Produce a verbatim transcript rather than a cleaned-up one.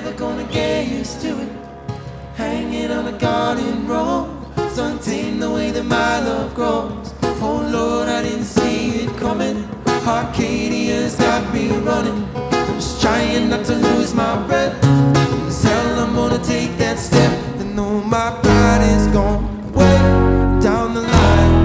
never gonna get used to it. Hanging on a garden road, so untamed the way that my love grows. Oh Lord, I didn't see it coming. Arcadia's got me running, just trying not to lose my breath.